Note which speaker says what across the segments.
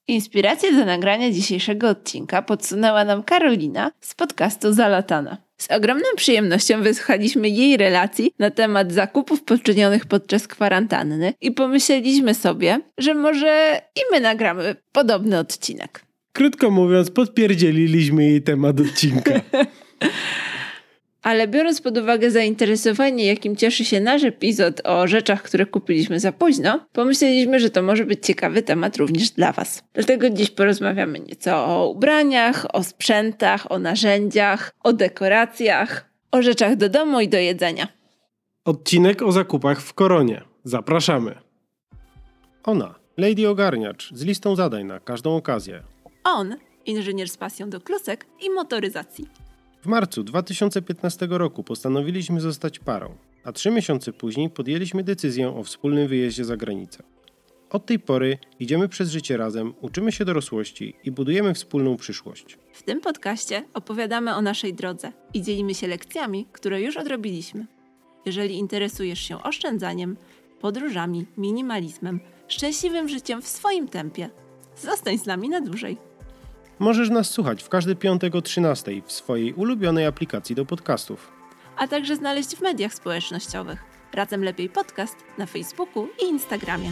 Speaker 1: Inspirację do nagrania dzisiejszego odcinka podsunęła nam Karolina z podcastu Zalatana. Z ogromną przyjemnością wysłuchaliśmy jej relacji na temat zakupów poczynionych podczas kwarantanny i pomyśleliśmy sobie, że może i my nagramy podobny odcinek.
Speaker 2: Krótko mówiąc, podpierdzieliliśmy jej temat odcinka.
Speaker 1: Ale biorąc pod uwagę zainteresowanie, jakim cieszy się nasz epizod o rzeczach, które kupiliśmy za późno, pomyśleliśmy, że to może być ciekawy temat również dla Was. Dlatego dziś porozmawiamy nieco o ubraniach, o sprzętach, o narzędziach, o dekoracjach, o rzeczach do domu i do jedzenia.
Speaker 2: Odcinek o zakupach w koronie. Zapraszamy. Ona, Lady Ogarniacz, z listą zadań na każdą okazję.
Speaker 1: On, inżynier z pasją do klusek i motoryzacji.
Speaker 2: W marcu 2015 roku postanowiliśmy zostać parą, a 3 miesiące później podjęliśmy decyzję o wspólnym wyjeździe za granicę. Od tej pory idziemy przez życie razem, uczymy się dorosłości i budujemy wspólną przyszłość.
Speaker 1: W tym podcaście opowiadamy o naszej drodze i dzielimy się lekcjami, które już odrobiliśmy. Jeżeli interesujesz się oszczędzaniem, podróżami, minimalizmem, szczęśliwym życiem w swoim tempie, zostań z nami na dłużej.
Speaker 2: Możesz nas słuchać w każdy piątek o 13:00 w swojej ulubionej aplikacji do podcastów.
Speaker 1: A także znaleźć w mediach społecznościowych. Razem Lepiej Podcast na Facebooku i Instagramie.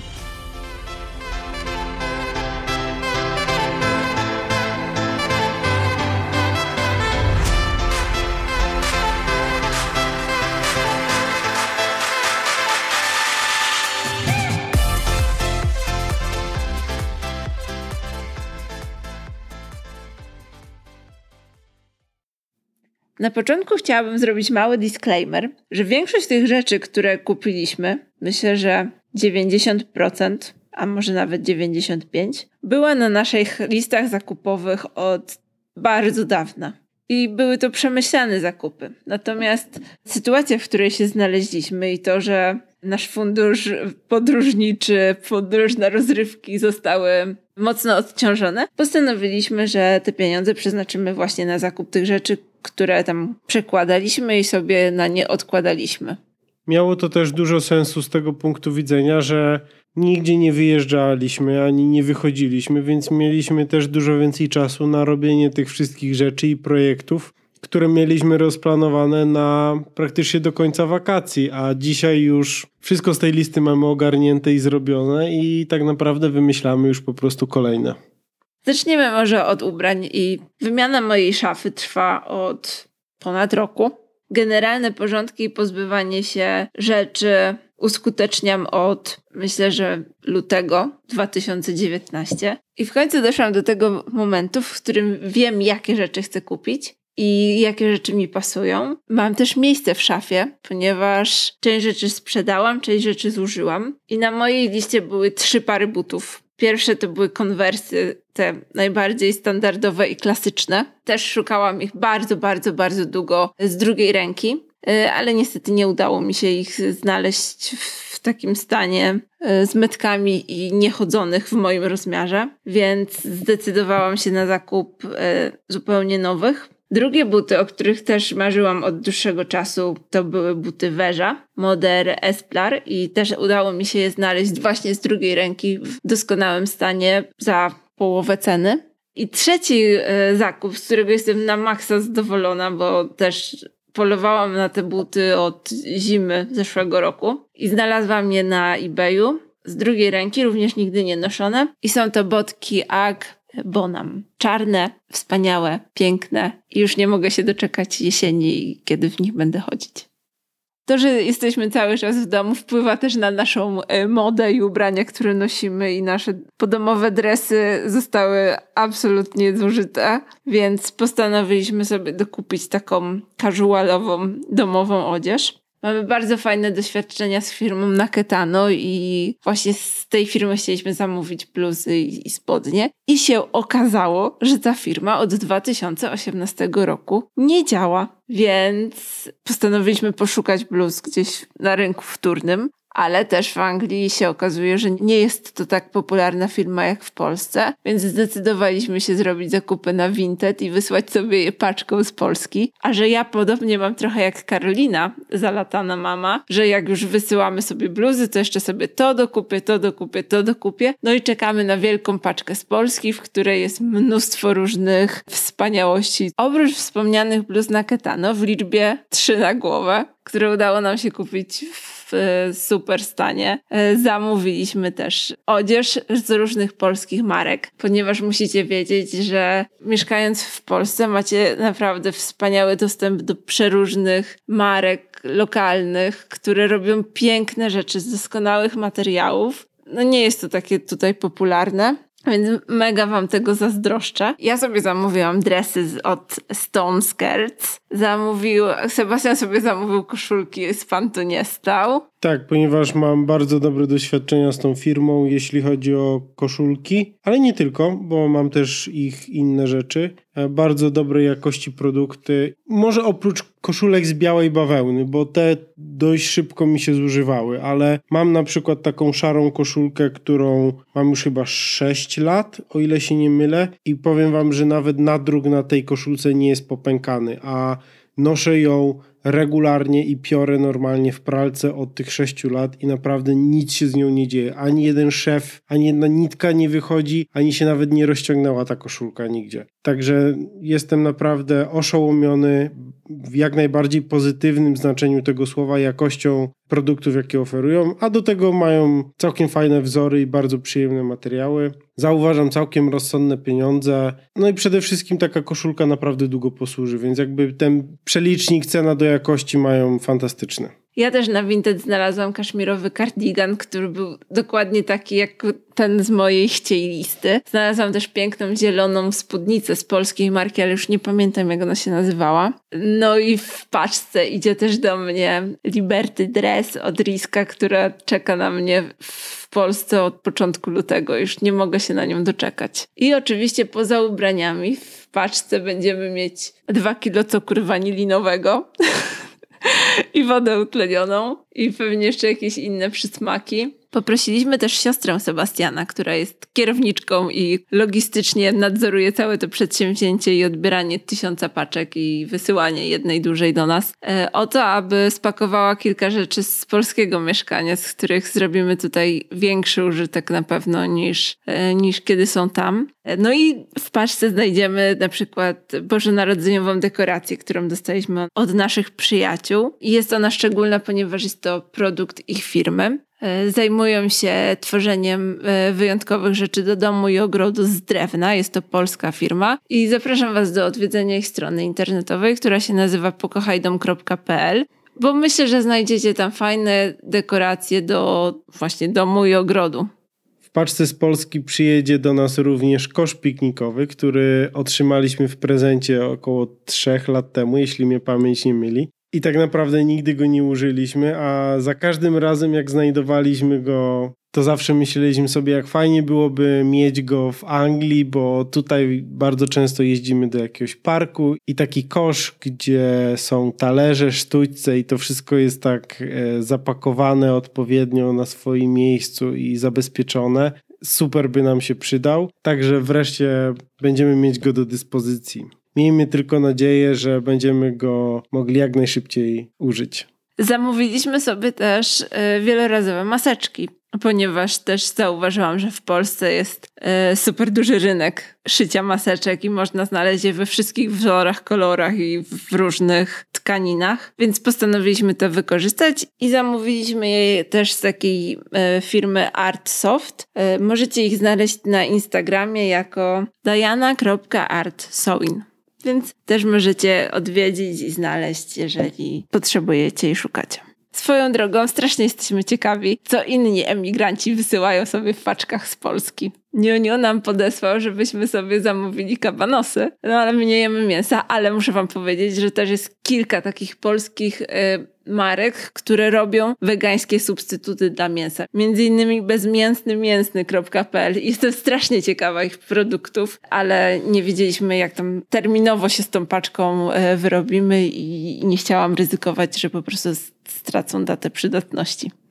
Speaker 1: Na początku chciałabym zrobić mały disclaimer, że większość tych rzeczy, które kupiliśmy, myślę, że 90%, a może nawet 95%, była na naszych listach zakupowych od bardzo dawna. I były to przemyślane zakupy. Natomiast sytuacja, w której się znaleźliśmy i to, że nasz fundusz podróżniczy, fundusz na rozrywki zostały mocno odciążone, postanowiliśmy, że te pieniądze przeznaczymy właśnie na zakup tych rzeczy, które tam przekładaliśmy i sobie na nie odkładaliśmy.
Speaker 2: Miało to też dużo sensu z tego punktu widzenia, że nigdzie nie wyjeżdżaliśmy ani nie wychodziliśmy, więc mieliśmy też dużo więcej czasu na robienie tych wszystkich rzeczy i projektów, które mieliśmy rozplanowane na praktycznie do końca wakacji, a dzisiaj już wszystko z tej listy mamy ogarnięte i zrobione i tak naprawdę wymyślamy już po prostu kolejne.
Speaker 1: Zaczniemy może od ubrań i wymiana mojej szafy trwa od ponad roku. Generalne porządki i pozbywanie się rzeczy uskuteczniam od, myślę, że lutego 2019. I w końcu doszłam do tego momentu, w którym wiem, jakie rzeczy chcę kupić i jakie rzeczy mi pasują. Mam też miejsce w szafie, ponieważ część rzeczy sprzedałam, część rzeczy zużyłam. I na mojej liście były 3 pary butów. Pierwsze to były Conversy, te najbardziej standardowe i klasyczne. Też szukałam ich bardzo długo z drugiej ręki, ale niestety nie udało mi się ich znaleźć w takim stanie z metkami i niechodzonych w moim rozmiarze, więc zdecydowałam się na zakup zupełnie nowych. Drugie buty, o których też marzyłam od dłuższego czasu, to były buty Veja, model Esplar i też udało mi się je znaleźć właśnie z drugiej ręki w doskonałym stanie za połowę ceny. I trzeci zakup, z którego jestem na maksa zadowolona, bo też polowałam na te buty od zimy zeszłego roku i znalazłam je na eBayu z drugiej ręki, również nigdy nie noszone i są to botki UGG Bonham. Czarne, wspaniałe, piękne i już nie mogę się doczekać jesieni, kiedy w nich będę chodzić. To, że jesteśmy cały czas w domu, wpływa też na naszą modę i ubrania, które nosimy i nasze podomowe dresy zostały absolutnie zużyte, więc postanowiliśmy sobie dokupić taką casualową, domową odzież. Mamy bardzo fajne doświadczenia z firmą Naketano i właśnie z tej firmy chcieliśmy zamówić bluzy i spodnie. I się okazało, że ta firma od 2018 roku nie działa, więc postanowiliśmy poszukać bluz gdzieś na rynku wtórnym. ale też w Anglii się okazuje, że nie jest to tak popularna firma jak w Polsce, więc zdecydowaliśmy się zrobić zakupy na Vinted i wysłać sobie je paczką z Polski. A że ja podobnie mam trochę jak Karolina, zalatana mama, że jak już wysyłamy sobie bluzy, to jeszcze sobie to dokupię. No i czekamy na wielką paczkę z Polski, w której jest mnóstwo różnych wspaniałości. Oprócz wspomnianych bluz na Ketano w liczbie 3 na głowę, które udało nam się kupić w super stanie. Zamówiliśmy też odzież z różnych polskich marek, ponieważ musicie wiedzieć, że mieszkając w Polsce macie naprawdę wspaniały dostęp do przeróżnych marek lokalnych, które robią piękne rzeczy z doskonałych materiałów. No nie jest to takie tutaj popularne, więc mega wam tego zazdroszczę. Ja sobie zamówiłam dresy od Stone Skirts. Sebastian sobie zamówił koszulki z Pantu nie stał.
Speaker 2: Tak, ponieważ mam bardzo dobre doświadczenia z tą firmą, jeśli chodzi o koszulki, ale nie tylko, bo mam też ich inne rzeczy. Bardzo dobrej jakości produkty. Może oprócz koszulek z białej bawełny, bo te dość szybko mi się zużywały, ale mam na przykład taką szarą koszulkę, którą mam już chyba 6 lat, o ile się nie mylę, i powiem wam, że nawet nadruk na tej koszulce nie jest popękany, a noszę ją regularnie i piorę normalnie w pralce od tych 6 lat i naprawdę nic się z nią nie dzieje. Ani jeden szef, ani jedna nitka nie wychodzi, ani się nawet nie rozciągnęła ta koszulka nigdzie. Także jestem naprawdę oszołomiony w jak najbardziej pozytywnym znaczeniu tego słowa jakością produktów, jakie oferują, a do tego mają całkiem fajne wzory i bardzo przyjemne materiały. Zauważam całkiem rozsądne pieniądze. No i przede wszystkim taka koszulka naprawdę długo posłuży, więc jakby ten przelicznik cena do jakości mają fantastyczny.
Speaker 1: Ja też na Vinted znalazłam kaszmirowy kardigan, który był dokładnie taki jak ten z mojej chciej listy. Znalazłam też piękną zieloną spódnicę z polskiej marki, ale już nie pamiętam jak ona się nazywała. No i w paczce idzie też do mnie Liberty Dress od Riska, która czeka na mnie w Polsce od początku lutego. Już nie mogę się na nią doczekać. I oczywiście poza ubraniami w paczce będziemy mieć 2 kilo cukru wanilinowego i wodę utlenioną i pewnie jeszcze jakieś inne przysmaki. Poprosiliśmy też siostrę Sebastiana, która jest kierowniczką i logistycznie nadzoruje całe to przedsięwzięcie i odbieranie 1000 paczek i wysyłanie jednej dużej do nas, o to, aby spakowała kilka rzeczy z polskiego mieszkania, z których zrobimy tutaj większy użytek na pewno niż kiedy są tam. No i w paczce znajdziemy na przykład bożonarodzeniową dekorację, którą dostaliśmy od naszych przyjaciół. I jest ona szczególna, ponieważ jest to produkt ich firmy. Zajmują się tworzeniem wyjątkowych rzeczy do domu i ogrodu z drewna. Jest to polska firma i zapraszam was do odwiedzenia ich strony internetowej, która się nazywa pokochajdom.pl, bo myślę, że znajdziecie tam fajne dekoracje do właśnie domu i ogrodu.
Speaker 2: W paczce z Polski przyjedzie do nas również kosz piknikowy, który otrzymaliśmy w prezencie około 3 lat temu, jeśli mnie pamięć nie myli. I tak naprawdę nigdy go nie użyliśmy, a za każdym razem jak znajdowaliśmy go, to zawsze myśleliśmy sobie, jak fajnie byłoby mieć go w Anglii, bo tutaj bardzo często jeździmy do jakiegoś parku i taki kosz, gdzie są talerze, sztućce i to wszystko jest tak zapakowane odpowiednio na swoim miejscu i zabezpieczone. Super by nam się przydał, także wreszcie będziemy mieć go do dyspozycji. Miejmy tylko nadzieję, że będziemy go mogli jak najszybciej użyć.
Speaker 1: Zamówiliśmy sobie też wielorazowe maseczki, ponieważ też zauważyłam, że w Polsce jest super duży rynek szycia maseczek i można znaleźć je we wszystkich wzorach, kolorach i w różnych tkaninach, więc postanowiliśmy to wykorzystać i zamówiliśmy je też z takiej firmy Artsoft. Możecie ich znaleźć na Instagramie jako diana.artsewing. Więc też możecie odwiedzić i znaleźć, jeżeli potrzebujecie i szukacie. Swoją drogą strasznie jesteśmy ciekawi, co inni emigranci wysyłają sobie w paczkach z Polski. Niuniu nam podesłał, żebyśmy sobie zamówili kabanosy. No ale my nie jemy mięsa, ale muszę wam powiedzieć, że też jest kilka takich polskich marek, które robią wegańskie substytuty dla mięsa. Między innymi bezmięsnymięsny.pl. Jestem strasznie ciekawa ich produktów, ale nie wiedzieliśmy, jak tam terminowo się z tą paczką wyrobimy i nie chciałam ryzykować, że po prostu stracą datę przydatności.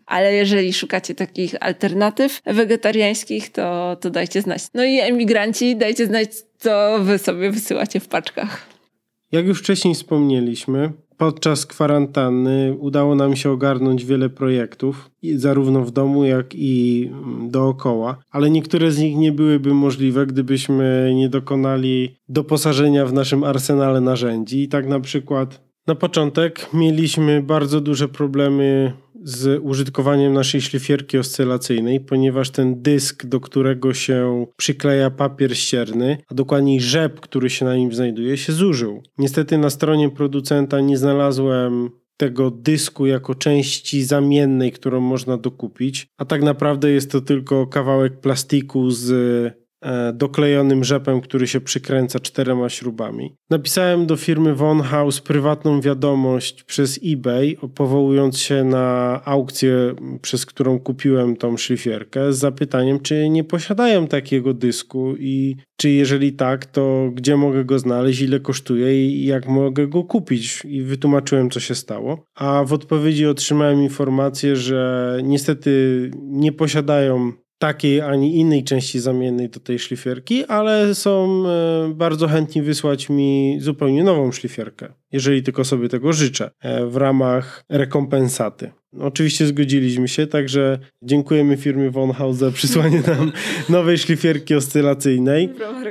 Speaker 1: ale jeżeli szukacie takich alternatyw wegetariańskich, to dajcie znać. No i emigranci, dajcie znać, co wy sobie wysyłacie w paczkach.
Speaker 2: Jak już wcześniej wspomnieliśmy, podczas kwarantanny udało nam się ogarnąć wiele projektów, zarówno w domu, jak i dookoła, ale niektóre z nich nie byłyby możliwe, gdybyśmy nie dokonali doposażenia w naszym arsenale narzędzi. I tak na przykład na początek mieliśmy bardzo duże problemy z użytkowaniem naszej szlifierki oscylacyjnej, ponieważ ten dysk, do którego się przykleja papier ścierny, a dokładniej rzep, który się na nim znajduje, się zużył. Niestety na stronie producenta nie znalazłem tego dysku jako części zamiennej, którą można dokupić, a tak naprawdę jest to tylko kawałek plastiku z doklejonym rzepem, który się przykręca 4 śrubami. Napisałem do firmy Von Haus prywatną wiadomość przez eBay, powołując się na aukcję, przez którą kupiłem tą szlifierkę, z zapytaniem, czy nie posiadają takiego dysku i czy jeżeli tak, to gdzie mogę go znaleźć, ile kosztuje i jak mogę go kupić. I wytłumaczyłem, co się stało. A w odpowiedzi otrzymałem informację, że niestety nie posiadają takiej ani innej części zamiennej do tej szlifierki, ale są bardzo chętni wysłać mi zupełnie nową szlifierkę, jeżeli tylko sobie tego życzę, w ramach rekompensaty. Oczywiście zgodziliśmy się, także dziękujemy firmie Von Haus za przysłanie nam nowej szlifierki oscylacyjnej.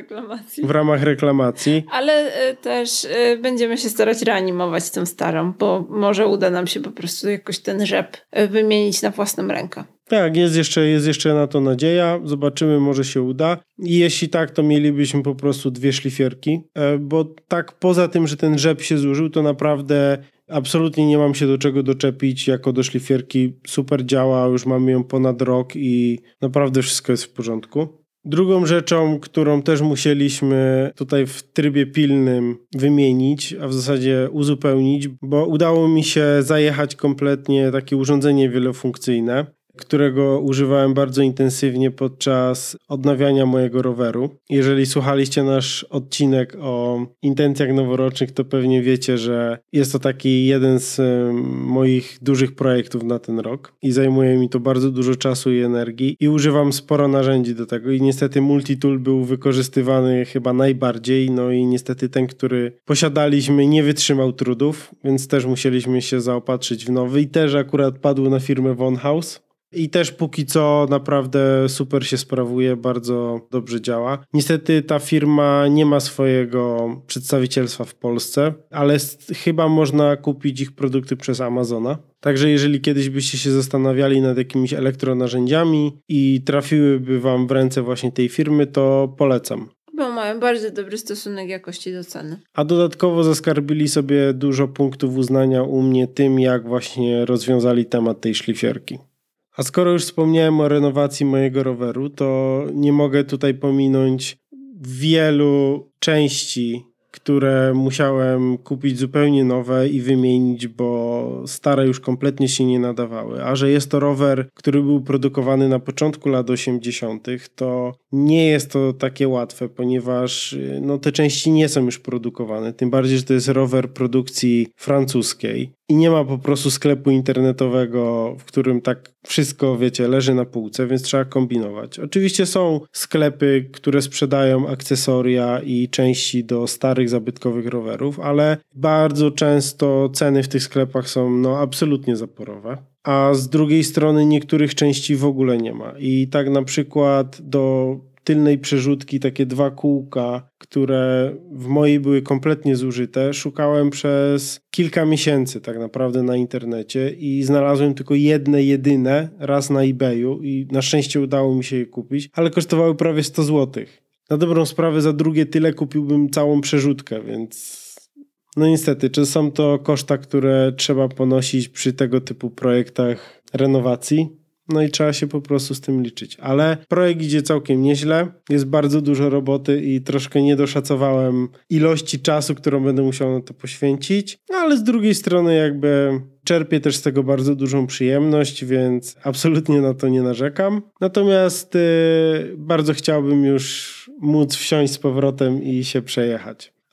Speaker 1: W ramach reklamacji. Ale też będziemy się starać reanimować tą starą, bo może uda nam się po prostu jakoś ten rzep wymienić na własną rękę.
Speaker 2: Tak, jest jeszcze na to nadzieja. Zobaczymy, może się uda. I jeśli tak, to mielibyśmy po prostu 2 szlifierki, bo tak poza tym, że ten rzep się zużył, to naprawdę absolutnie nie mam się do czego doczepić jako do szlifierki. Super działa, już mamy ją ponad rok i naprawdę wszystko jest w porządku. Drugą rzeczą, którą też musieliśmy tutaj w trybie pilnym wymienić, a w zasadzie uzupełnić, bo udało mi się zajechać kompletnie takie urządzenie wielofunkcyjne, którego używałem bardzo intensywnie podczas odnawiania mojego roweru. Jeżeli słuchaliście nasz odcinek o intencjach noworocznych, to pewnie wiecie, że jest to taki jeden z moich dużych projektów na ten rok i zajmuje mi to bardzo dużo czasu i energii i używam sporo narzędzi do tego i niestety multitool był wykorzystywany chyba najbardziej, no i niestety ten, który posiadaliśmy, nie wytrzymał trudów, więc też musieliśmy się zaopatrzyć w nowy i też akurat padł na firmę Von Haus. I też póki co naprawdę super się sprawuje, bardzo dobrze działa. Niestety ta firma nie ma swojego przedstawicielstwa w Polsce, ale chyba można kupić ich produkty przez Amazona. Także jeżeli kiedyś byście się zastanawiali nad jakimiś elektronarzędziami i trafiłyby wam w ręce właśnie tej firmy, to polecam.
Speaker 1: Bo mają bardzo dobry stosunek jakości do ceny.
Speaker 2: A dodatkowo zaskarbili sobie dużo punktów uznania u mnie tym, jak właśnie rozwiązali temat tej szlifierki. A skoro już wspomniałem o renowacji mojego roweru, to nie mogę tutaj pominąć wielu części, które musiałem kupić zupełnie nowe i wymienić, bo stare już kompletnie się nie nadawały. A że jest to rower, który był produkowany na początku lat 80., to nie jest to takie łatwe, ponieważ te części nie są już produkowane. Tym bardziej, że to jest rower produkcji francuskiej. I nie ma po prostu sklepu internetowego, w którym tak wszystko, leży na półce, więc trzeba kombinować. Oczywiście są sklepy, które sprzedają akcesoria i części do starych, zabytkowych rowerów, ale bardzo często ceny w tych sklepach są absolutnie zaporowe. A z drugiej strony niektórych części w ogóle nie ma. I tak na przykład do tylnej przerzutki, takie 2 kółka, które w mojej były kompletnie zużyte, szukałem przez kilka miesięcy tak naprawdę na internecie i znalazłem tylko jedyne raz na eBayu i na szczęście udało mi się je kupić, ale kosztowały prawie 100 zł. Na dobrą sprawę za drugie tyle kupiłbym całą przerzutkę, więc niestety, czy są to koszta, które trzeba ponosić przy tego typu projektach renowacji? I trzeba się po prostu z tym liczyć. Ale projekt idzie całkiem nieźle. Jest bardzo dużo roboty i troszkę nie doszacowałem ilości czasu, którą będę musiał na to poświęcić. Ale z drugiej strony czerpię też z tego bardzo dużą przyjemność, więc absolutnie na to nie narzekam. Natomiast bardzo chciałbym już móc wsiąść z powrotem i się przejechać.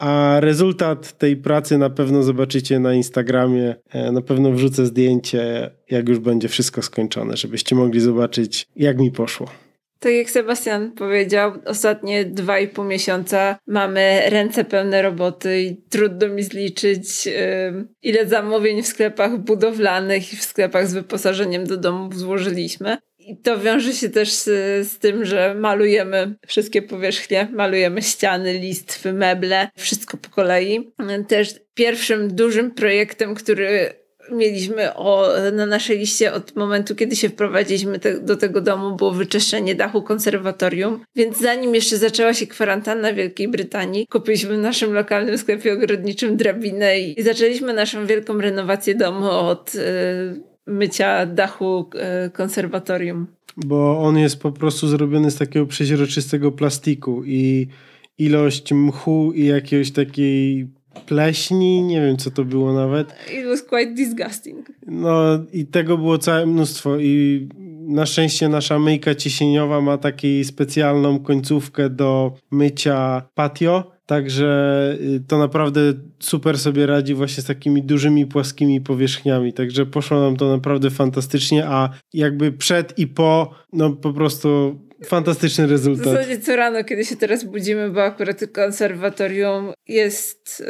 Speaker 2: A rezultat tej pracy na pewno zobaczycie na Instagramie. Na pewno wrzucę zdjęcie, jak już będzie wszystko skończone, żebyście mogli zobaczyć, jak mi poszło.
Speaker 1: Tak jak Sebastian powiedział, ostatnie 2,5 miesiąca mamy ręce pełne roboty i trudno mi zliczyć, ile zamówień w sklepach budowlanych i w sklepach z wyposażeniem do domów złożyliśmy. I to wiąże się też z tym, że malujemy wszystkie powierzchnie, malujemy ściany, listwy, meble, wszystko po kolei. Też pierwszym dużym projektem, który mieliśmy na naszej liście od momentu, kiedy się wprowadziliśmy do tego domu, było wyczyszczenie dachu konserwatorium. Więc zanim jeszcze zaczęła się kwarantanna w Wielkiej Brytanii, kupiliśmy w naszym lokalnym sklepie ogrodniczym drabinę i zaczęliśmy naszą wielką renowację domu od mycia dachu konserwatorium.
Speaker 2: Bo on jest po prostu zrobiony z takiego przeźroczystego plastiku i ilość mchu i jakiejś takiej pleśni, nie wiem co to było nawet.
Speaker 1: It was quite disgusting.
Speaker 2: No i tego było całe mnóstwo i na szczęście nasza myjka ciśnieniowa ma taką specjalną końcówkę do mycia patio, także to naprawdę super sobie radzi właśnie z takimi dużymi, płaskimi powierzchniami, także poszło nam to naprawdę fantastycznie, a jakby przed i po, no po prostu fantastyczny rezultat.
Speaker 1: W zasadzie co rano, kiedy się teraz budzimy, bo akurat konserwatorium jest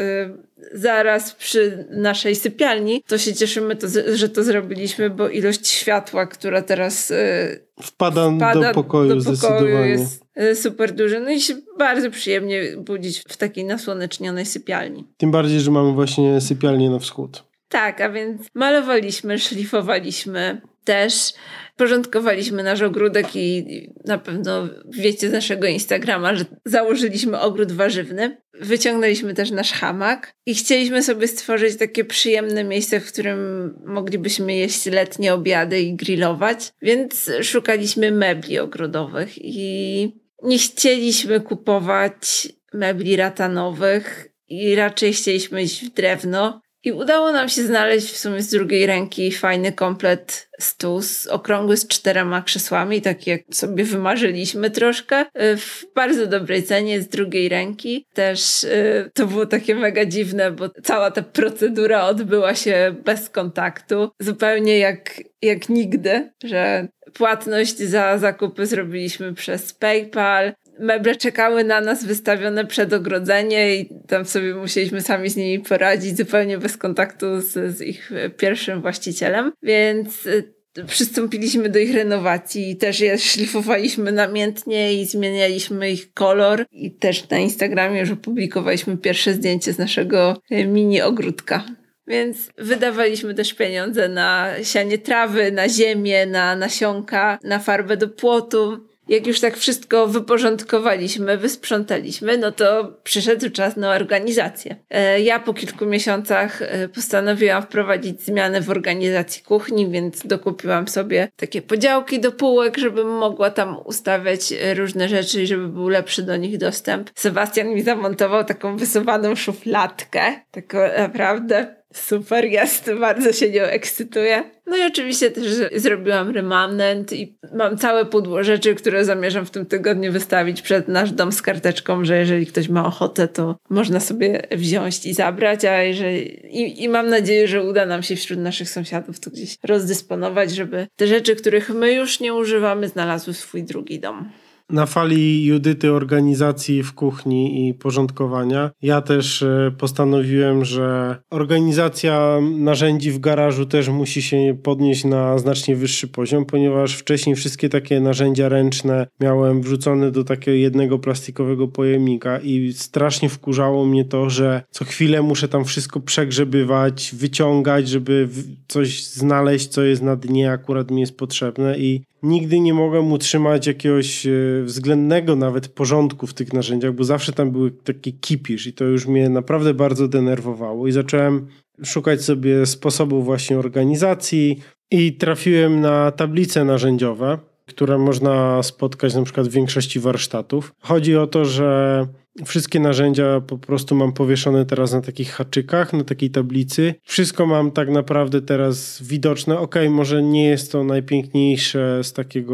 Speaker 1: zaraz przy naszej sypialni, to się cieszymy, że to zrobiliśmy, bo ilość światła, która teraz
Speaker 2: wpada do pokoju zdecydowanie.
Speaker 1: Jest super duży. No i się bardzo przyjemnie budzić w takiej nasłonecznionej sypialni.
Speaker 2: Tym bardziej, że mamy właśnie sypialnię na wschód.
Speaker 1: Tak, a więc malowaliśmy, szlifowaliśmy też, porządkowaliśmy nasz ogródek i na pewno wiecie z naszego Instagrama, że założyliśmy ogród warzywny. Wyciągnęliśmy też nasz hamak i chcieliśmy sobie stworzyć takie przyjemne miejsce, w którym moglibyśmy jeść letnie obiady i grillować, więc szukaliśmy mebli ogrodowych i nie chcieliśmy kupować mebli ratanowych i raczej chcieliśmy iść w drewno. I udało nam się znaleźć w sumie z drugiej ręki fajny komplet stół, okrągły z 4 krzesłami, taki jak sobie wymarzyliśmy troszkę, w bardzo dobrej cenie z drugiej ręki. Też to było takie mega dziwne, bo cała ta procedura odbyła się bez kontaktu, zupełnie jak nigdy, że płatność za zakupy zrobiliśmy przez PayPal. Meble czekały na nas wystawione przed ogrodzenie i tam sobie musieliśmy sami z nimi poradzić, zupełnie bez kontaktu z ich pierwszym właścicielem, więc przystąpiliśmy do ich renowacji i też je szlifowaliśmy namiętnie i zmienialiśmy ich kolor i też na Instagramie już opublikowaliśmy pierwsze zdjęcie z naszego mini ogródka. Więc wydawaliśmy też pieniądze na sianie trawy, na ziemię, na nasionka, na farbę do płotu. Jak już tak wszystko wyporządkowaliśmy, wysprzątaliśmy, no to przyszedł czas na organizację. Ja po kilku miesiącach postanowiłam wprowadzić zmiany w organizacji kuchni, więc dokupiłam sobie takie podziałki do półek, żebym mogła tam ustawiać różne rzeczy i żeby był lepszy do nich dostęp. Sebastian mi zamontował taką wysuwaną szufladkę, taką naprawdę super jest, bardzo się nią ekscytuję. No i oczywiście też zrobiłam remanent i mam całe pudło rzeczy, które zamierzam w tym tygodniu wystawić przed nasz dom z karteczką, że jeżeli ktoś ma ochotę, to można sobie wziąć i zabrać, a jeżeli... I mam nadzieję, że uda nam się wśród naszych sąsiadów to gdzieś rozdysponować, żeby te rzeczy, których my już nie używamy, znalazły swój drugi dom.
Speaker 2: Na fali Judyty organizacji w kuchni i porządkowania, ja też postanowiłem, że organizacja narzędzi w garażu też musi się podnieść na znacznie wyższy poziom, ponieważ wcześniej wszystkie takie narzędzia ręczne miałem wrzucone do takiego jednego plastikowego pojemnika i strasznie wkurzało mnie to, że co chwilę muszę tam wszystko przegrzebywać, wyciągać, żeby coś znaleźć, co jest na dnie, akurat mi jest potrzebne i nigdy nie mogłem utrzymać jakiegoś względnego nawet porządku w tych narzędziach, bo zawsze tam były taki kipisz i to już mnie naprawdę bardzo denerwowało i zacząłem szukać sobie sposobów właśnie organizacji i trafiłem na tablice narzędziowe, które można spotkać na przykład w większości warsztatów. Chodzi o to, że wszystkie narzędzia po prostu mam powieszone teraz na takich haczykach, na takiej tablicy. Wszystko mam tak naprawdę teraz widoczne. Okej, może nie jest to najpiękniejsze z takiego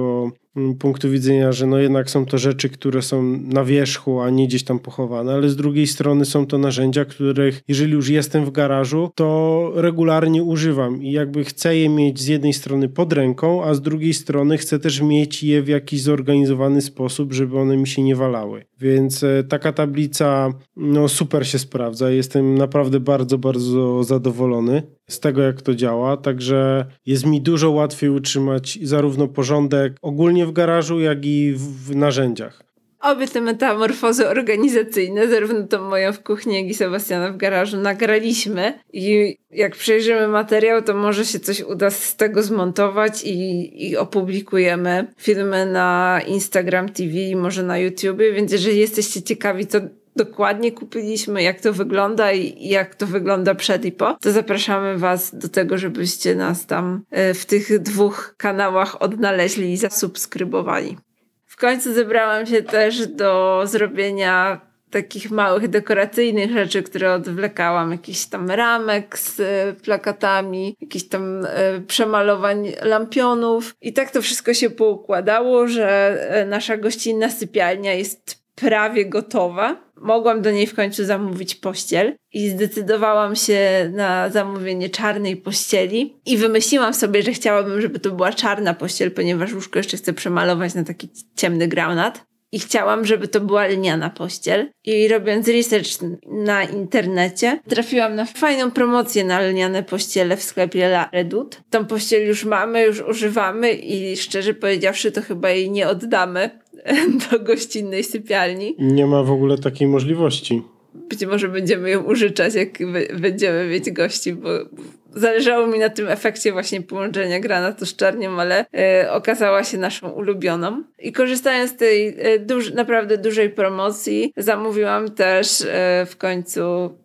Speaker 2: punktu widzenia, że no jednak są to rzeczy, które są na wierzchu, a nie gdzieś tam pochowane, ale z drugiej strony są to narzędzia, których jeżeli już jestem w garażu, to regularnie używam i jakby chcę je mieć z jednej strony pod ręką, a z drugiej strony chcę też mieć je w jakiś zorganizowany sposób, żeby one mi się nie walały. Więc taka tablica no super się sprawdza. Jestem naprawdę bardzo, bardzo zadowolony z tego, jak to działa, także jest mi dużo łatwiej utrzymać zarówno porządek ogólnie w garażu, jak i w narzędziach.
Speaker 1: Obie te metamorfozy organizacyjne, zarówno tą moją w kuchni, jak i Sebastiana w garażu, nagraliśmy i jak przejrzymy materiał, to może się coś uda z tego zmontować i opublikujemy filmy na Instagram TV i może na YouTubie, więc jeżeli jesteście ciekawi, co dokładnie kupiliśmy, jak to wygląda i jak to wygląda przed i po, to zapraszamy was do tego, żebyście nas tam w tych 2 kanałach odnaleźli i zasubskrybowali. W końcu zebrałam się też do zrobienia takich małych dekoracyjnych rzeczy, które odwlekałam. Jakiś tam ramek z plakatami, jakiś tam przemalowań lampionów. I tak to wszystko się poukładało, że nasza gościnna sypialnia jest prawie gotowa. Mogłam do niej w końcu zamówić pościel i zdecydowałam się na zamówienie czarnej pościeli i wymyśliłam sobie, że chciałabym, żeby to była czarna pościel, ponieważ łóżko jeszcze chcę przemalować na taki ciemny granat i chciałam, żeby to była lniana pościel i robiąc research na internecie trafiłam na fajną promocję na lniane pościele w sklepie La Redoute. Tą pościel już mamy, już używamy i szczerze powiedziawszy to chyba jej nie oddamy do gościnnej sypialni.
Speaker 2: Nie ma w ogóle takiej możliwości.
Speaker 1: Być może będziemy ją użyczać, jak będziemy mieć gości, bo zależało mi na tym efekcie właśnie połączenia granatu z czarniem, ale okazała się naszą ulubioną. I korzystając z tej naprawdę dużej promocji, zamówiłam też w końcu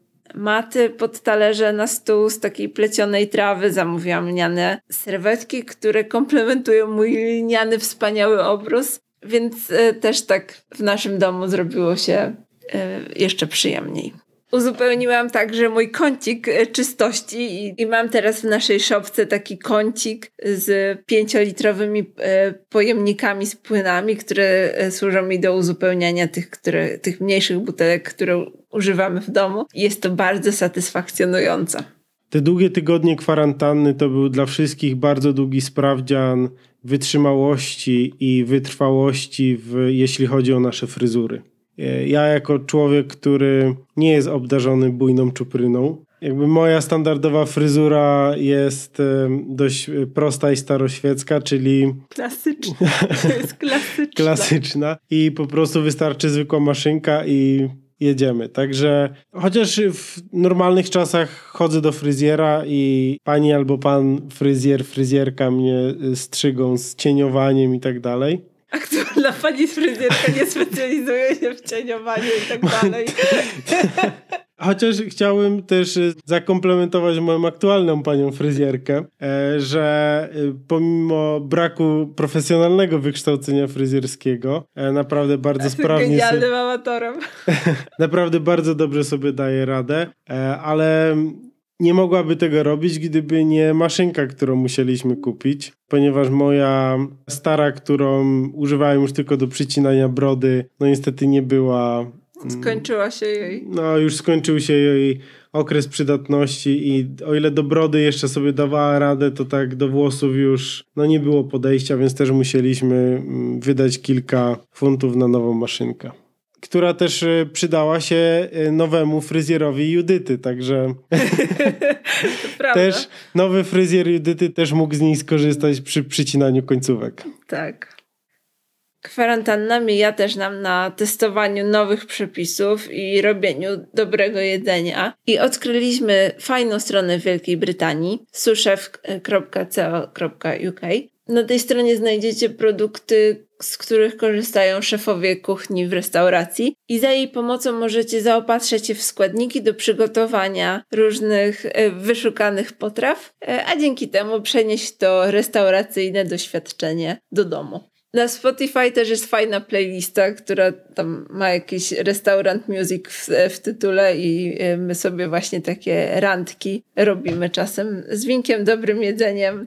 Speaker 1: maty pod talerze na stół z takiej plecionej trawy. Zamówiłam lniane serwetki, które komplementują mój lniany wspaniały obrus. Więc też tak w naszym domu zrobiło się jeszcze przyjemniej. Uzupełniłam także mój kącik czystości i mam teraz w naszej szopce taki kącik z 5-litrowymi pojemnikami z płynami, które służą mi do uzupełniania tych mniejszych butelek, które używamy w domu. Jest to bardzo satysfakcjonujące.
Speaker 2: Te długie tygodnie kwarantanny to był dla wszystkich bardzo długi sprawdzian wytrzymałości i wytrwałości, jeśli chodzi o nasze fryzury. Ja jako człowiek, który nie jest obdarzony bujną czupryną, jakby moja standardowa fryzura jest dość prosta i staroświecka, czyli...
Speaker 1: Klasyczna. To jest klasyczna.
Speaker 2: Klasyczna. I po prostu wystarczy zwykła maszynka i jedziemy. Także chociaż w normalnych czasach chodzę do fryzjera i pani albo pan fryzjerka mnie strzygą z cieniowaniem i tak dalej.
Speaker 1: Aktualna pani fryzjerka nie specjalizuje się w cieniowaniu i tak dalej.
Speaker 2: Chociaż chciałem też zakomplementować moją aktualną panią fryzjerkę, że pomimo braku profesjonalnego wykształcenia fryzjerskiego, naprawdę bardzo sprawnie...
Speaker 1: Genialnym amatorem.
Speaker 2: Naprawdę bardzo dobrze sobie daje radę, ale nie mogłaby tego robić, gdyby nie maszynka, którą musieliśmy kupić, ponieważ moja stara, którą używałem już tylko do przycinania brody, no niestety nie była...
Speaker 1: Skończyła się jej.
Speaker 2: No już skończył się jej okres przydatności i o ile do brody jeszcze sobie dawała radę, to tak do włosów już no nie było podejścia, więc też musieliśmy wydać kilka funtów na nową maszynkę, która też przydała się nowemu fryzjerowi Judyty, także też nowy fryzjer Judyty też mógł z niej skorzystać przy przycinaniu końcówek.
Speaker 1: Tak. Kwarantanna mija też nam na testowaniu nowych przepisów i robieniu dobrego jedzenia. I odkryliśmy fajną stronę w Wielkiej Brytanii, souschef.co.uk. Na tej stronie znajdziecie produkty, z których korzystają szefowie kuchni w restauracji i za jej pomocą możecie zaopatrzyć się w składniki do przygotowania różnych wyszukanych potraw, a dzięki temu przenieść to restauracyjne doświadczenie do domu. Na Spotify też jest fajna playlista, która tam ma jakiś restaurant music w tytule i my sobie właśnie takie randki robimy czasem z winkiem, dobrym jedzeniem,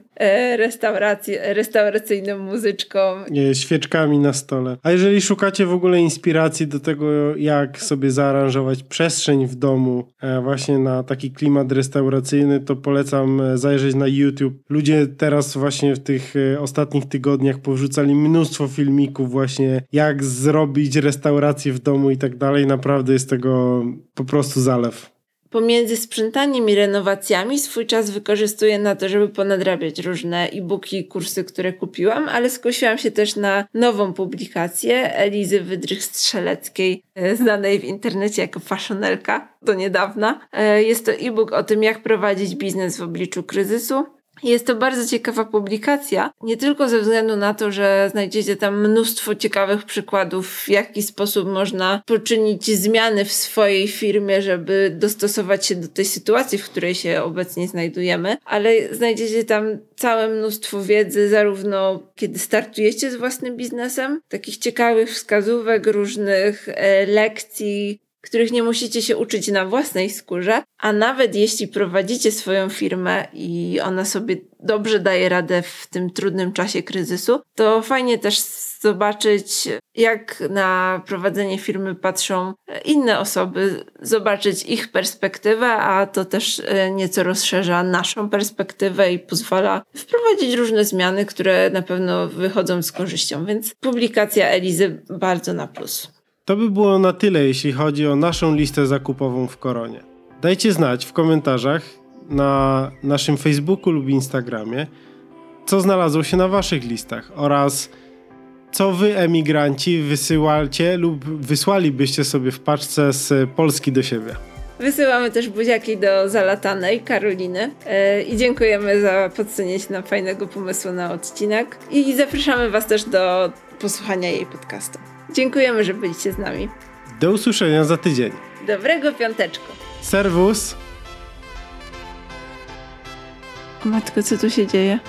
Speaker 1: restauracyjną muzyczką.
Speaker 2: Świeczkami na stole. A jeżeli szukacie w ogóle inspiracji do tego, jak sobie zaaranżować przestrzeń w domu właśnie na taki klimat restauracyjny, to polecam zajrzeć na YouTube. Ludzie teraz właśnie w tych ostatnich tygodniach powrzucali mnóstwo filmików właśnie, jak zrobić restaurację w domu i tak dalej. Naprawdę jest tego po prostu zalew.
Speaker 1: Pomiędzy sprzątaniem i renowacjami swój czas wykorzystuję na to, żeby ponadrabiać różne e-booki i kursy, które kupiłam, ale skusiłam się też na nową publikację Elizy Wydrych-Strzeleckiej, znanej w internecie jako fashionelka do niedawna. Jest to e-book o tym, jak prowadzić biznes w obliczu kryzysu. Jest to bardzo ciekawa publikacja, nie tylko ze względu na to, że znajdziecie tam mnóstwo ciekawych przykładów, w jaki sposób można poczynić zmiany w swojej firmie, żeby dostosować się do tej sytuacji, w której się obecnie znajdujemy, ale znajdziecie tam całe mnóstwo wiedzy, zarówno kiedy startujecie z własnym biznesem, takich ciekawych wskazówek, różnych lekcji, których nie musicie się uczyć na własnej skórze, a nawet jeśli prowadzicie swoją firmę i ona sobie dobrze daje radę w tym trudnym czasie kryzysu, to fajnie też zobaczyć, jak na prowadzenie firmy patrzą inne osoby, zobaczyć ich perspektywę, a to też nieco rozszerza naszą perspektywę i pozwala wprowadzić różne zmiany, które na pewno wychodzą z korzyścią, więc publikacja Elizy bardzo na plus.
Speaker 2: To by było na tyle, jeśli chodzi o naszą listę zakupową w Koronie. Dajcie znać w komentarzach na naszym Facebooku lub Instagramie, co znalazło się na waszych listach oraz co wy, emigranci, wysyłacie lub wysłalibyście sobie w paczce z Polski do siebie.
Speaker 1: Wysyłamy też buziaki do zalatanej Karoliny i dziękujemy za podsunięcie nam fajnego pomysłu na odcinek i zapraszamy was też do posłuchania jej podcastu. Dziękujemy, że byliście z nami.
Speaker 2: Do usłyszenia za tydzień.
Speaker 1: Dobrego piąteczku.
Speaker 2: Serwus.
Speaker 1: O matko, co tu się dzieje?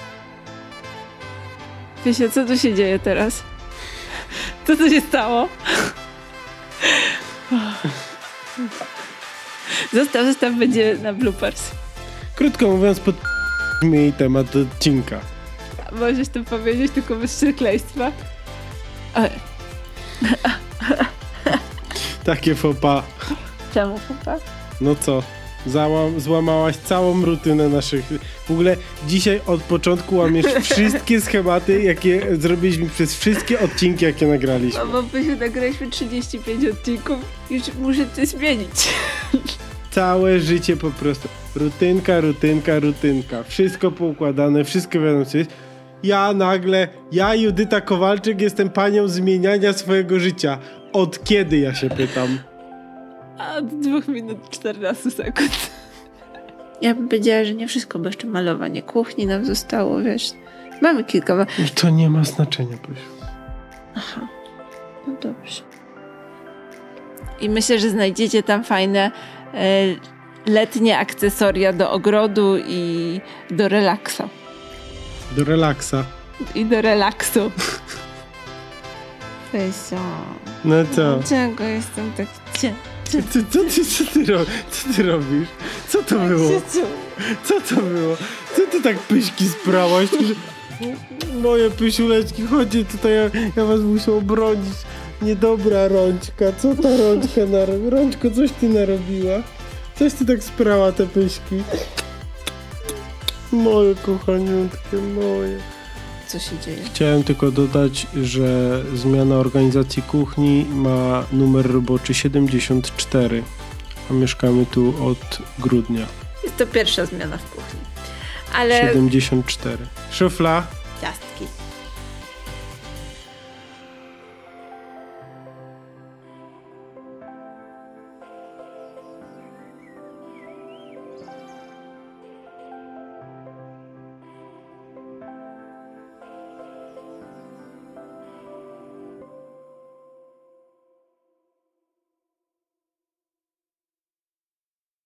Speaker 1: Wiecie, co tu się dzieje teraz? Co się stało? Zostaw, będzie na bloopers.
Speaker 2: Krótko mówiąc, jej temat odcinka.
Speaker 1: Możesz to powiedzieć, tylko bez przekleństwa.
Speaker 2: Takie faux pas.
Speaker 1: Czemu faux pas?
Speaker 2: No co? Złamałaś całą rutynę naszych... W ogóle dzisiaj od początku łamiesz wszystkie schematy, jakie zrobiliśmy przez wszystkie odcinki, jakie nagraliśmy.
Speaker 1: Bo Pysiu, nagraliśmy 35 odcinków. Już muszę to zmienić.
Speaker 2: Całe życie po prostu. Rutynka. Wszystko poukładane, wszystko wiadomo co jest. Ja, Judyta Kowalczyk, jestem panią zmieniania swojego życia. Od kiedy, ja się pytam?
Speaker 1: Od 2 minut 14 sekund. Ja bym powiedziała, że nie wszystko, bo jeszcze malowanie kuchni nam zostało, wiesz. Mamy kilka...
Speaker 2: To nie ma znaczenia, Pysiu.
Speaker 1: Aha, no dobrze. I myślę, że znajdziecie tam fajne letnie akcesoria do ogrodu i do relaksu.
Speaker 2: Do relaksa.
Speaker 1: I do relaksu. Pysiu.
Speaker 2: No co?
Speaker 1: Dlaczego jestem tak
Speaker 2: Co ty robisz? Co to było? Co to było? Co ty tak pyśki sprałaś? Moje pysiuleczki, chodźcie tutaj, ja was muszę obronić. Niedobra rączka. Co ta rączka narobiła? Rączko, coś ty narobiła? Coś ty tak sprała te pyśki? Moje kochaniutkie, moje.
Speaker 1: Co się dzieje?
Speaker 2: Chciałem tylko dodać, że zmiana organizacji kuchni ma numer roboczy 74, a mieszkamy tu od grudnia.
Speaker 1: Jest to pierwsza zmiana w kuchni. Ale
Speaker 2: 74. Szufla.